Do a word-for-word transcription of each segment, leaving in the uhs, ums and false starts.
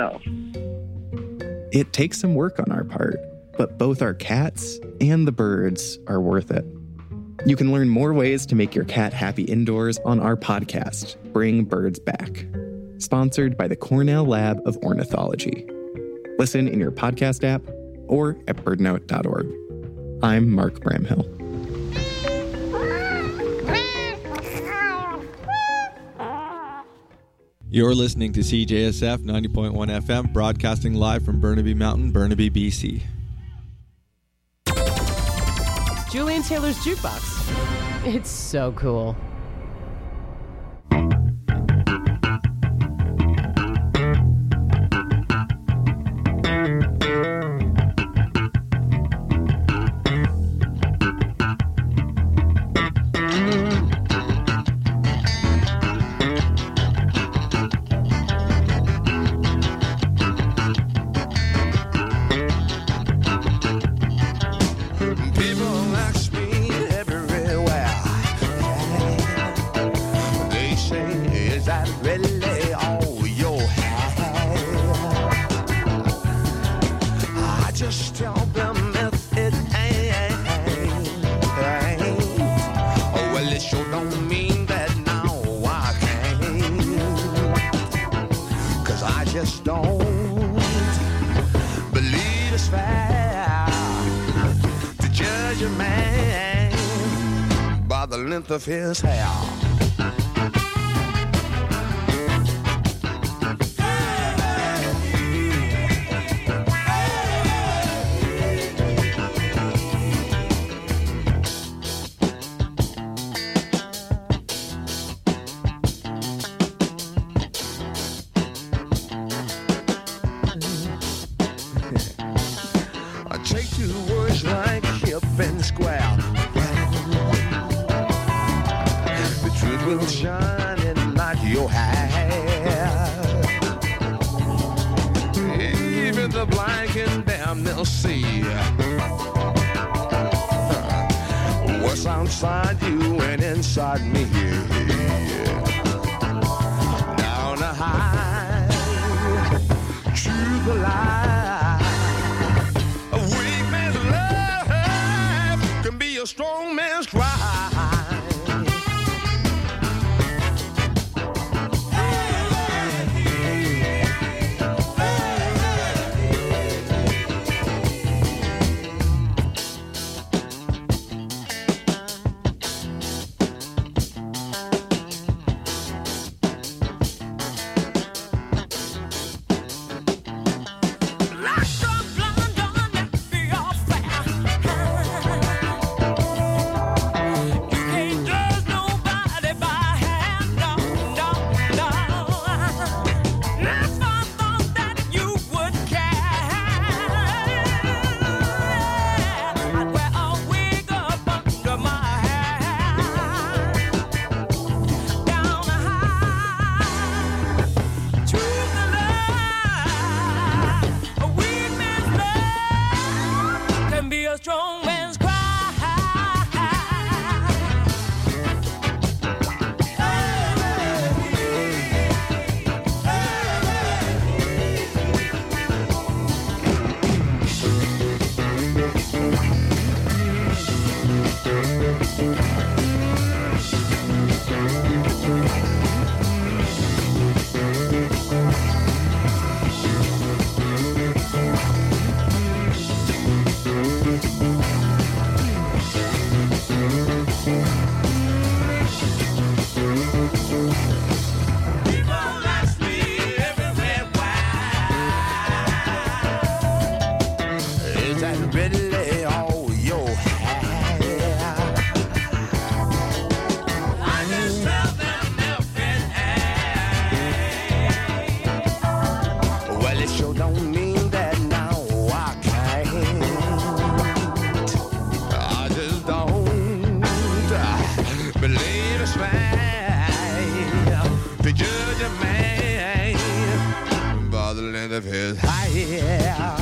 It takes some work on our part, but both our cats and the birds are worth it. You can learn more ways to make your cat happy indoors on our podcast, Bring Birds Back, sponsored by the Cornell Lab of Ornithology. Listen in your podcast app or at birdnote dot org. I'm Mark Bramhill. You're listening to C J S F ninety point one F M, broadcasting live from Burnaby Mountain, Burnaby, B C. Julian Taylor's Jukebox. It's so cool. Of his hair. I take two words like hip and square. Will shine and not your hair. Even the blind can damn they'll see what's outside you and inside me. Down the high to the light. A weak man's love can be a strong man's cry. Of his hair.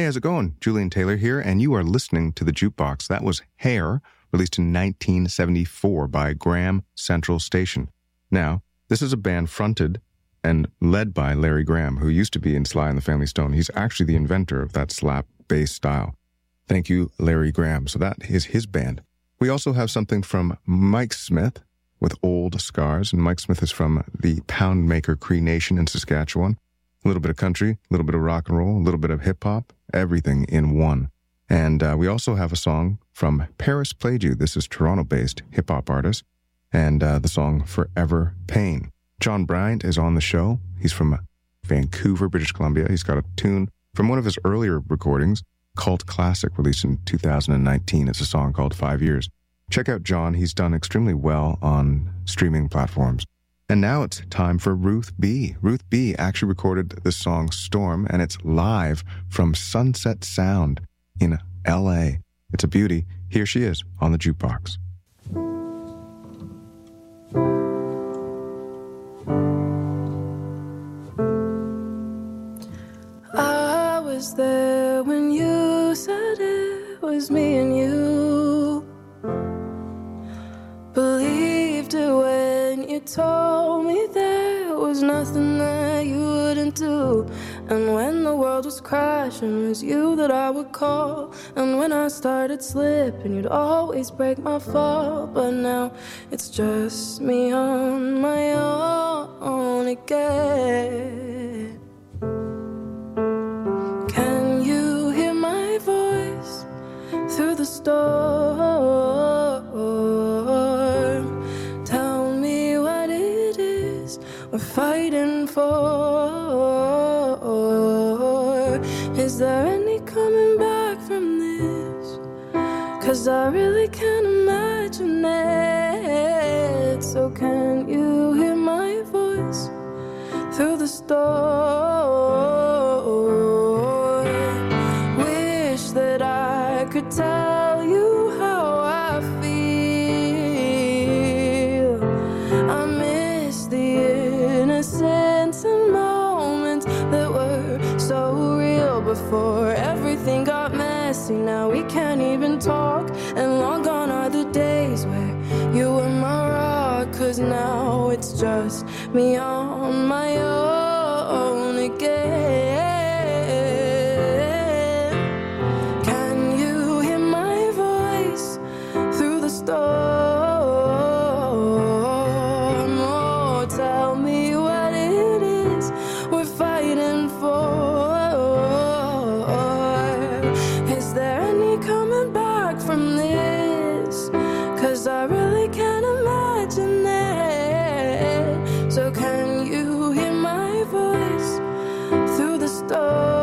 Hey, how's it going? Julian Taylor here, and you are listening to The Jukebox. That was Hair, released in nineteen seventy-four by Graham Central Station. Now, this is a band fronted and led by Larry Graham, who used to be in Sly and the Family Stone. He's actually the inventor of that slap bass style. Thank you, Larry Graham. So that is his band. We also have something from Mike Smith with Old Scars, and Mike Smith is from the Poundmaker Cree Nation in Saskatchewan. A little bit of country, a little bit of rock and roll, a little bit of hip-hop, everything in one. And uh, we also have a song from Paris Played You. This is Toronto-based hip-hop artist, and uh, the song Forever Pain. John Bryant is on the show. He's from Vancouver, British Columbia. He's got a tune from one of his earlier recordings, Cult Classic, released in two thousand nineteen. It's a song called Five Years. Check out John. He's done extremely well on streaming platforms. And now it's time for Ruth B. Ruth B. actually recorded the song Storm, and it's live from Sunset Sound in L A. It's a beauty. Here she is on the Jukebox. I was there when you said it was me and you. Believed it when you told me there was nothing that you wouldn't do. And when the world was crashing, it was you that I would call. And when I started slipping, you'd always break my fall. But now it's just me on my own again. Can you hear my voice through the storm? Tell me what it is we're fighting for. Is there any coming back from this? 'Cause I really can't imagine it. So can you hear my voice through the storm? Wish that I could tell you how I feel. I miss the innocence and moments that were so real before everything got messy. Now we can't even talk, and long gone are the days where you were my rock. 'Cause now it's just me on my own again. Can you hear my voice through the storm? Oh, tell me what it is we're fighting for. Is there any coming back from this? 'Cause I really can't imagine it. So can you hear my voice through the storm?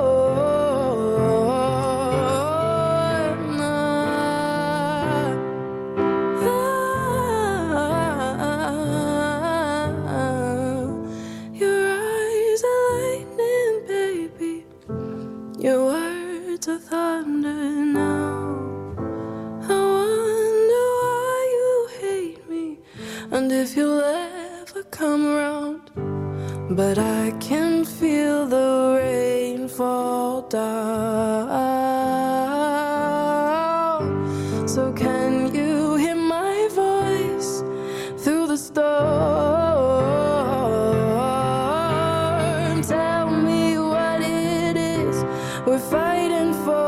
Your eyes are lightning, baby. Your words are thunder now. I wonder why you hate me, and if you'll ever come around. But I can feel the rain fall down. So can you hear my voice through the storm? Tell me what it is we're fighting for.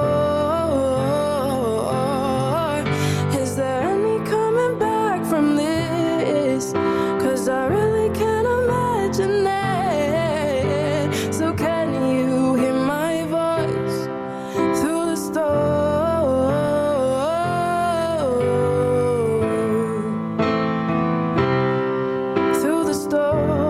Is there any coming back from this? 'Cause I really can't imagine it. So can you hear my voice through the storm? Through the storm.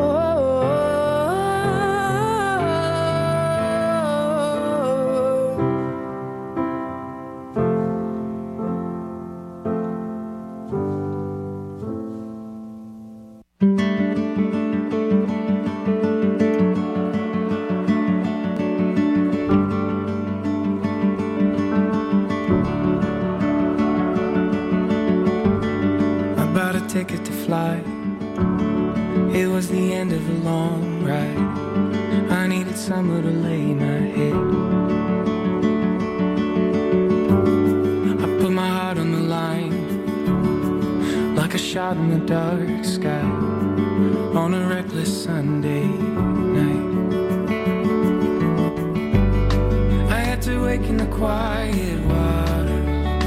I bought a ticket to fly. It was the end of a long ride. I needed somewhere to lay my head. shot in the dark sky on a reckless Sunday night. I had to wake in the quiet water.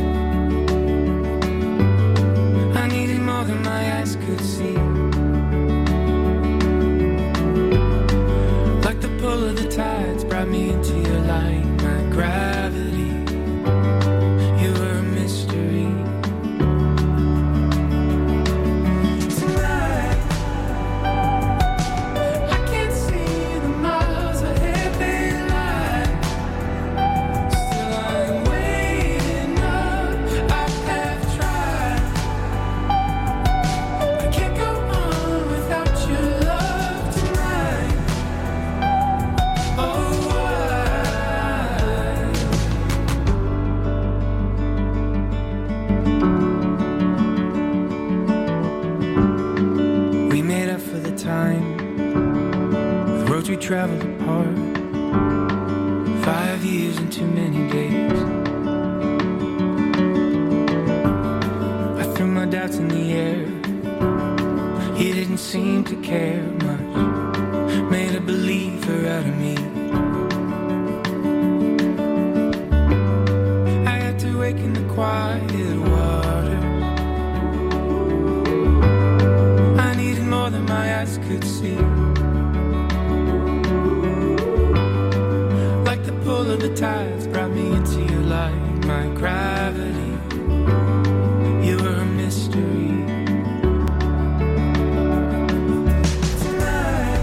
I needed more than my eyes could see. Like the pull of the tides brought me into your light, my gravity. You were a mystery. We traveled apart, five years and too many days. I threw my doubts in the air. You didn't seem to care much. Made a believer out of me. I had to wake in the quiet water. I needed more than my eyes could see. Pull of the tides brought me into your light, my gravity. You were a mystery. Tonight,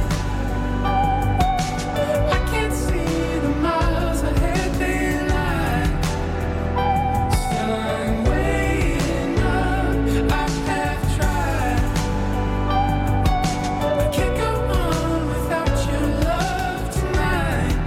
I can't see the miles ahead, they lie. Still I'm waiting up, I have tried. I can't go on without your love tonight.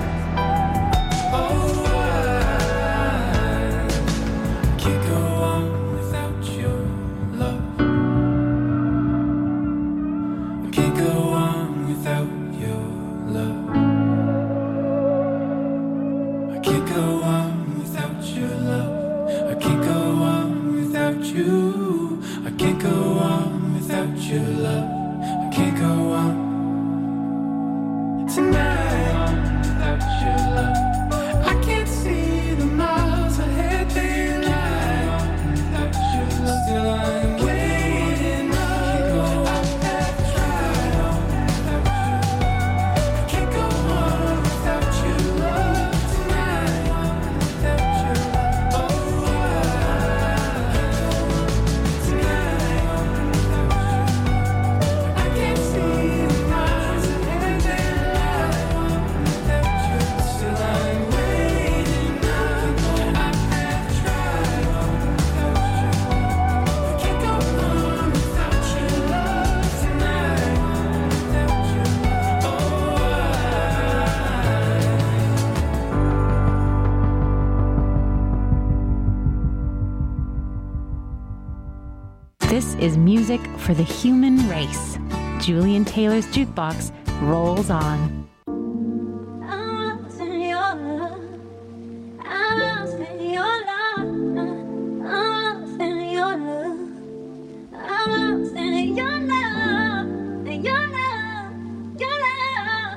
This is music for the human race. Julian Taylor's Jukebox rolls on. I'm lost in your love. I'm lost in your love. I'm lost in your love. I'm lost in your love. Your love. Your love.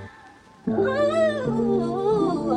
Ooh.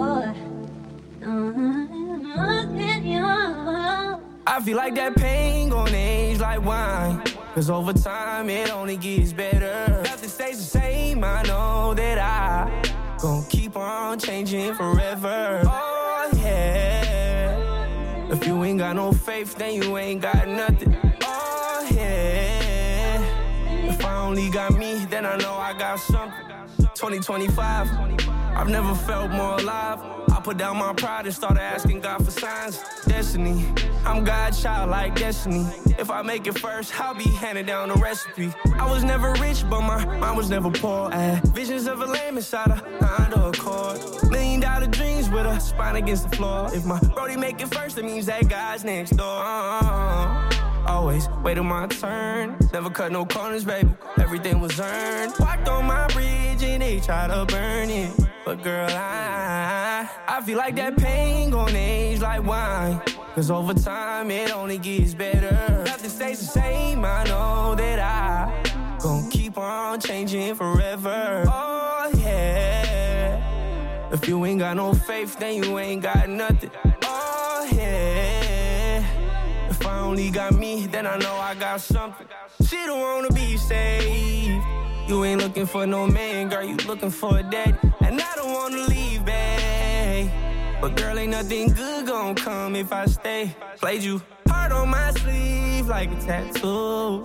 I'm lost in your love. I feel like that pain gon' age like wine, cause over time it only gets better. Nothing stays the same, I know that I gon' keep on changing forever. Oh yeah, if you ain't got no faith, then you ain't got nothing. Oh yeah, if I only got me, then I know I got something. twenty twenty-five, I've never felt more alive. I put down my pride and started asking God for signs. Destiny, I'm God's child like destiny. If I make it first, I'll be handing down the recipe. I was never rich, but my mind was never poor. I had visions of a lame inside a Honda Accord. Million dollar dreams with a spine against the floor. If my brody make it first, that means that God's next door. Always waiting my turn. Never cut no corners, baby. Everything was earned. Walked on my bridge and they tried to burn it. But girl, I, I feel like that pain gon' age like wine. Cause over time it only gets better. Nothing stays the same, I know that I gon' keep on changing forever. Oh yeah. If you ain't got no faith, then you ain't got nothing. Oh yeah. If I only got me, then I know I got something. She don't wanna be saved. You ain't looking for no man, girl, you looking for a daddy. And I don't wanna leave, babe. But girl, ain't nothing good gon' come if I stay. Played you hard on my sleeve like a tattoo.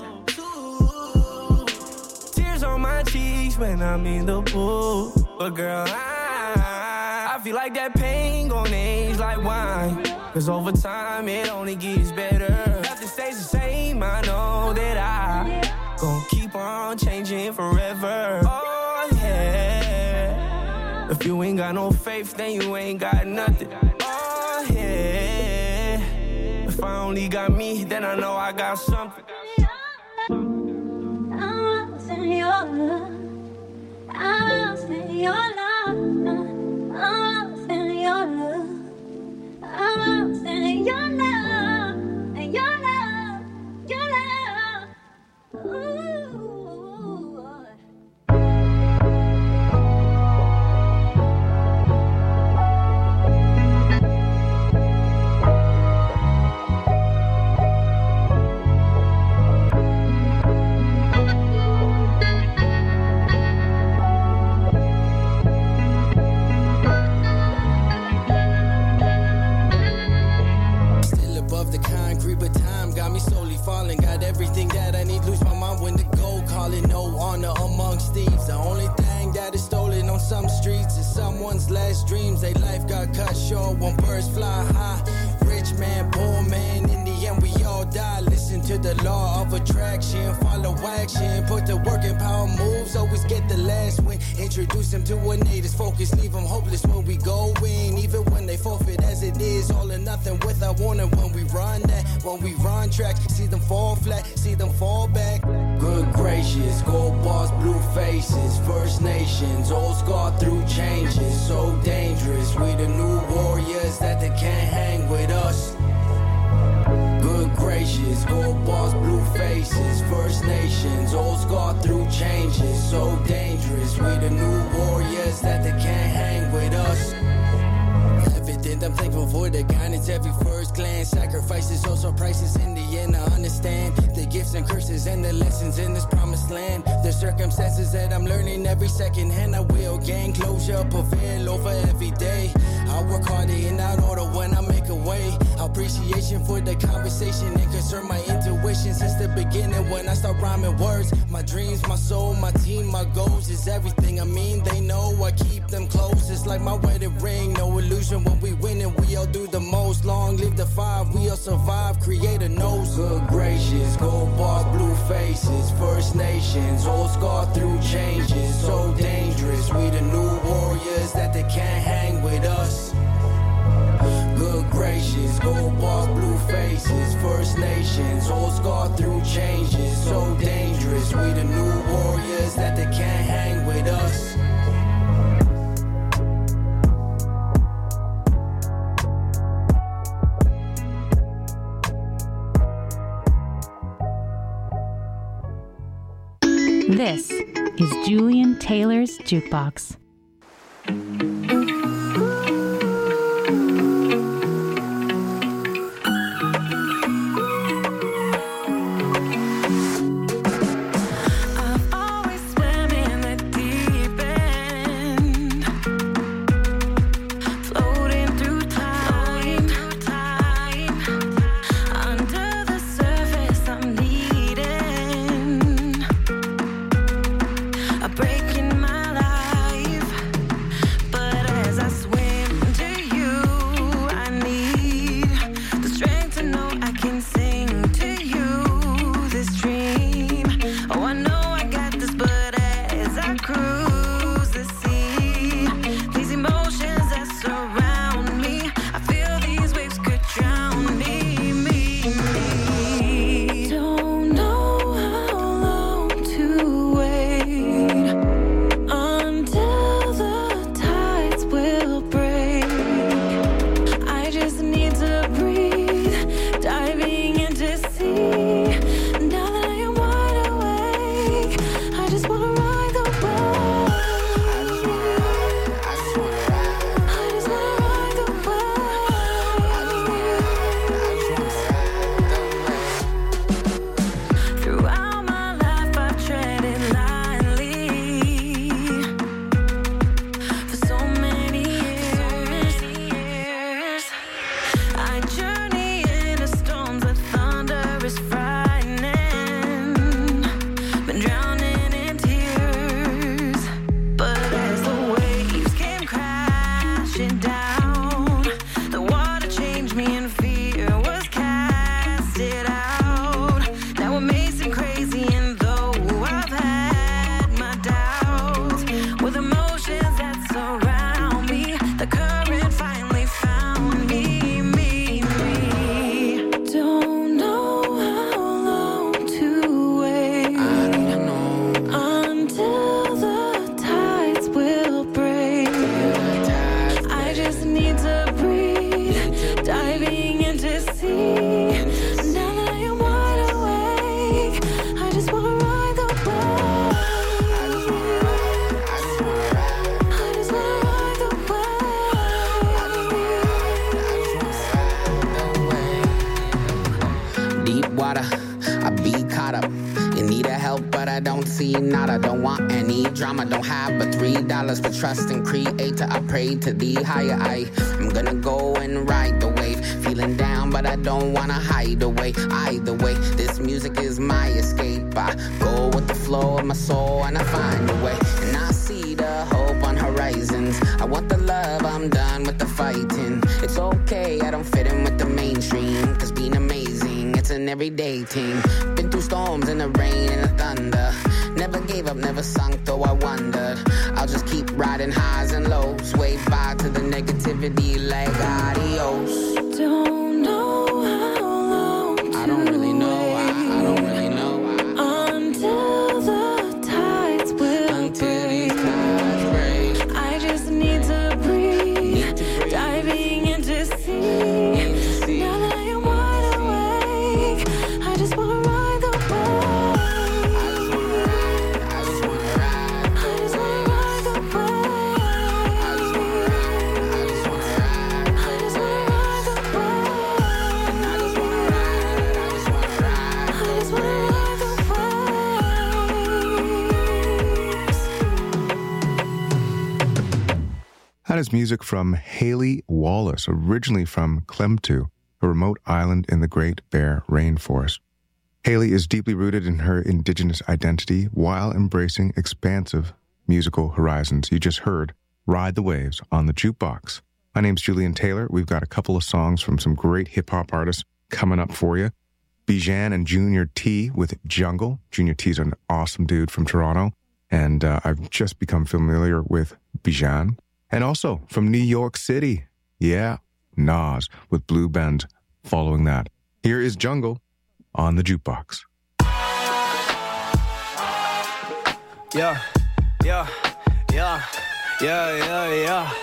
Tears on my cheeks when I'm in the pool. But girl, I, I feel like that pain gon' age like wine. Cause over time it only gets better. Nothing stays the same, I know that I gon' keep on changing forever. Oh yeah. If you ain't got no faith, then you ain't got nothing. Oh yeah. If I only got me, then I know I got something. I'm lost in your love. I'm lost in your love. I'm lost in your love. I'm lost in your love. And your love. Your love. Ooh. Everything that I need, lose my mind when the gold calling. No honor amongst thieves. The only thing that is stolen on some streets is someone's last dreams. They life got cut short when birds fly high. Rich man, poor man, in the end we all die. Listen to the law of attraction, follow action, put the work in power moves, always get the last win. Introduce them to a native's focus, leave them hopeless when we go in. Even when they forfeit as it is, all or nothing without warning. When we run that, when we run track, see them fall flat, see them fall back. Good gracious, gold bars, blue faces, First Nations, old scar through changes. So dangerous, we the new warriors that they can't hang with us. Good gracious, gold bars, blue faces, First Nations, old scar through changes. So dangerous, we the new warriors that they can't hang with us. Everything I'm thankful for, the guidance, every first glance. Sacrifices, also prices in the end, I understand the gifts and curses and the lessons in this promised land. The circumstances that I'm learning every second hand, I will gain closure, prevail over every day. I work harder in that order when I make a way. Appreciation for the conversation and concern my intuition since the beginning when I start rhyming words. My dreams, my soul, my team, my goals is everything. I mean, they know I keep them close. It's like my wedding ring, no illusion when we win and we all do the most. Long live the five, we all survive, creator knows. Good gracious, gold bars, blue faces, First Nations, old scar through changes. So dangerous, we the new warriors that they can't hang with us. Good gracious, gold bars, blue faces, First Nations, old scar through changes. So dangerous, we the new warriors that they can't hang with us. This is Julian Taylor's Jukebox. Breaking my life. any drama, don't have but three dollars for trust and creator. I pray to the higher I. I'm gonna go and ride the wave. Feeling down, but I don't wanna hide away. Either way, this music is my escape. I go with the flow of my soul and I find a way. And I see the hope on horizons. I want the love, I'm done with the fighting. It's okay, I don't fit in with the mainstream. Cause being amazing, it's an everyday thing. Been through storms and the rain and the thunder. Never gave up, never sunk, though I wondered. I'll just keep riding highs and lows. Wave bye to the negativity like adios. Don't know how long to I don't really know, I, I don't really know. Until the tides will Until break. these tides break. I just need to breathe. Need to breathe. Diving into sea. Into sea. Now that I am wide awake, I just wanna ride the wave. I just wanna ride, I just wanna ride. I just wanna ride the wave. I just wanna ride, I just wanna ride. I just wanna ride the wave. And I just wanna ride, I just wanna ride. I just wanna ride the waves. That is music from Haley Wallace, originally from Klemtu, a remote island in the Great Bear Rainforest. Haley is deeply rooted in her indigenous identity while embracing expansive musical horizons. You just heard Ride the Waves on the Jukebox. My name's Julian Taylor. We've got a couple of songs from some great hip-hop artists coming up for you. Bijan and Junior T with Jungle. Junior T's an awesome dude from Toronto, and uh, I've just become familiar with Bijan. And also from New York City, yeah, Nas with Blue Bend following that. Here is Jungle on the Jukebox. Yeah, yeah, yeah, yeah, yeah, yeah.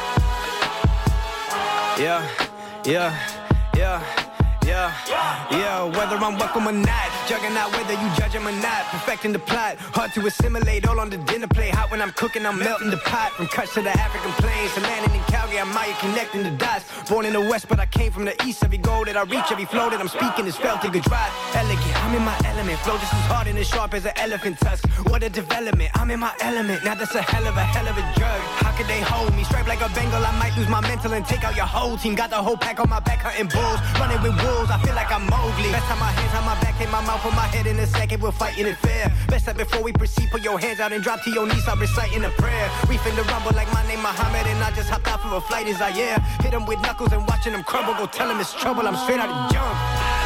Yeah, yeah, yeah, yeah, yeah. Whether I'm welcome or not, juggernaut whether you judge him or not. Perfecting the plot, hard to assimilate, all on the dinner plate. Hot when I'm cooking, I'm melting the pot. From Kutch to the African plains, to landing in Calgary, I'm Maya connecting the dots. Born in the West, but I came from the East. Every goal that I reach, every flow that I'm speaking is felt in good drive. Elegant, I'm in my element. Flow just as hard and as sharp as an elephant tusk. What a development, I'm in my element. Now that's a hell of a hell of a drug. How could they hold me? Straight like a Bengal, I might lose my mental and take out your whole team. Got the whole pack on my back, hunting bulls. Running with wolves, I feel like I'm Mowgli. Best time my hands on my back, hit my mouth, put my head in a second. We're fighting it fair. Best that before we proceed, put your hands out and drop to your knees. I'm reciting a prayer. We finna rumble like my name Muhammad, and I just hopped out for a flight as I yeah. Hit them with knuckles and watching them crumble. Go tell them it's trouble. I'm straight out of jungle.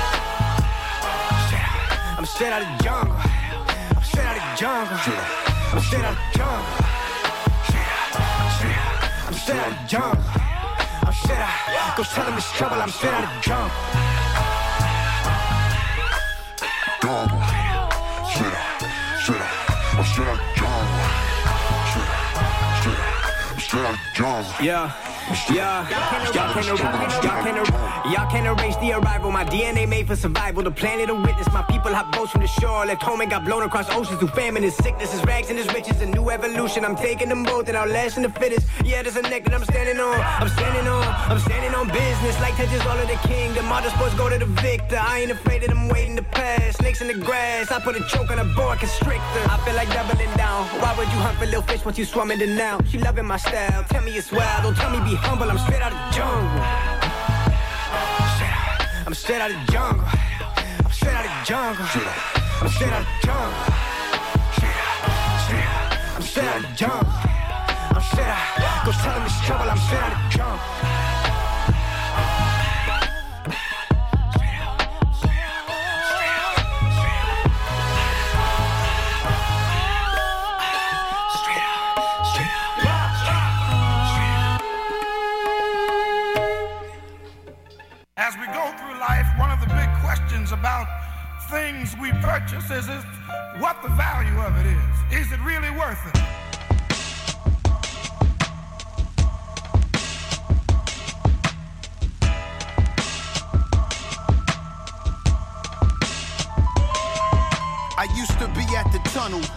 I'm straight out of jungle. I'm straight out of jungle. I'm straight out of jungle. I'm straight out of jungle. I'm straight out. Go tell them it's trouble. I'm straight out of jungle. Jungle. Straight out. Straight out. I'm straight out of jungle. Straight out. Straight out. I'm straight out of jungle. Yeah. Yeah, y'all can't, y'all can't, y'all can't erase the arrival. My D N A made for survival. The planet of witness. My people have boats from the shore. Left home and got blown across oceans through famine and sickness. As rags and as riches, a new evolution. I'm taking them both and I'll last in the fittest. Yeah, there's a neck that I'm standing on. I'm standing on. I'm standing on business. Like touches all of the kingdom. Motorsports go to the victor. I ain't afraid of them waiting to pass. Snakes in the grass. I put a choke on a boa constrictor. I feel like doubling down. Why would you hunt for little fish once you swum in the now? She loving my style. Tell me it's wild. Don't tell me be humble. I'm straight out of jungle. I'm straight out of jungle. I'm straight out of jungle. I'm straight out of jungle. I'm straight out of jungle. I'm straight out. Go tell them it's trouble. I'm straight out of jungle. As we go through life, one of the big questions about things we purchase is, is what the value of it is. Is it really worth it? I used to be at the tunnel,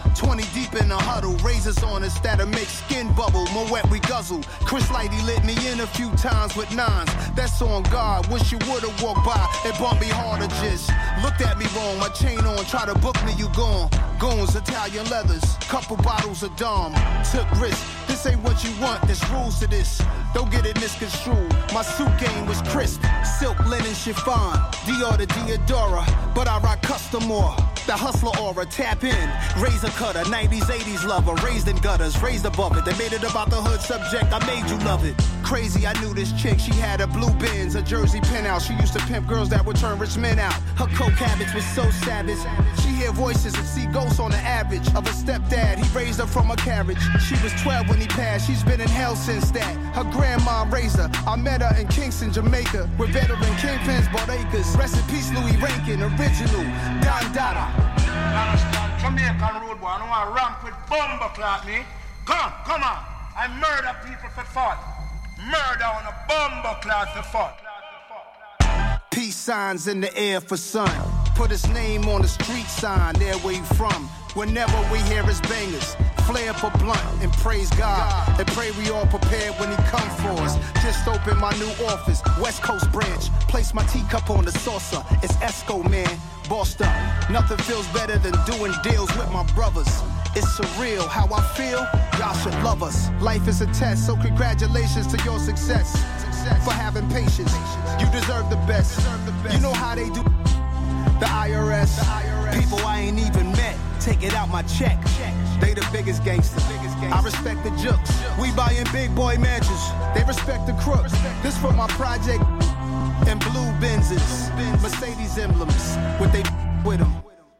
twenty deep in the huddle, razors on us that'll make skin bubble. More wet we guzzle. Chris Lighty lit me in a few times with nines. That's on God. Wish you would've walked by and bumped me harder. Just looked at me wrong. My chain on, try to book me, you gone. Goons, Italian leathers, couple bottles of Dom. Took risks. This ain't what you want. There's rules to this. Don't get it misconstrued. My suit game was crisp. Silk linen chiffon. Dior to Diodora. But I rock custom more. The hustler aura, tap in. Razor cutter, nineties, eighties lover. Raised in gutters, raised above it. They made it about the hood subject, I made you love it. Crazy, I knew this chick. She had a blue Benz, a Jersey penthouse. She used to pimp girls that would turn rich men out. Her coke habits was so savage. She hear voices and see ghosts on the average. Of her stepdad, he raised her from a carriage. She was twelve when he passed, she's been in hell since that. Her grandma raised her. I met her in Kingston, Jamaica, where veteran kingpins bought acres. Rest in peace, Louis Rankin, original Don Dada. Jamaican road boy, I don't want to ramp with bumbo clock me. Come, come on. I murder people for fun. Murder on a bumbo clock for fun. Peace signs in the air for sun. Put his name on the street sign, there where you from. Whenever we hear his bangers, flare up a blunt and praise God. And pray we all prepared when he come for us. Just opened my new office, West Coast branch. Place my teacup on the saucer, it's Esco, man. Bossed up, nothing feels better than doing deals with my brothers. It's surreal how I feel, y'all should love us. Life is a test, so congratulations to your success. For having patience, you deserve the best. You know how they do the I R S. People I ain't even met, take it out my check. They the biggest gangsters. I respect the jokes. We buying big boy mansions. They respect the crooks. This for my project and blue Benzes, Mercedes emblems, what they with them.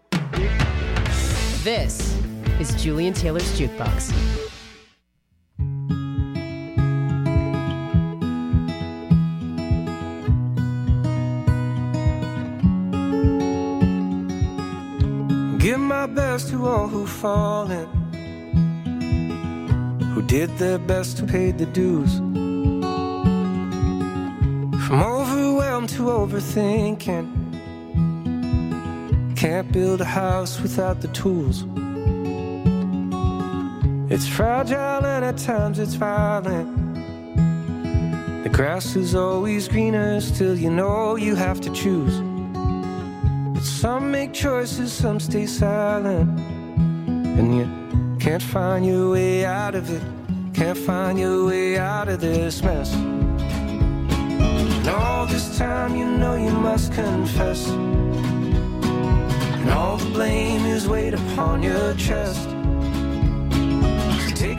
This is Julian Taylor's Jukebox. Give my best to all who've fallen, who did their best to pay the dues. From overwhelmed to overthinking, can't build a house without the tools. It's fragile and at times it's violent. The grass is always greener, still you know you have to choose. But some make choices, some stay silent, and you can't find your way out of it. Can't find your way out of this mess. And all this time you know you must confess, and all the blame is weighed upon your chest.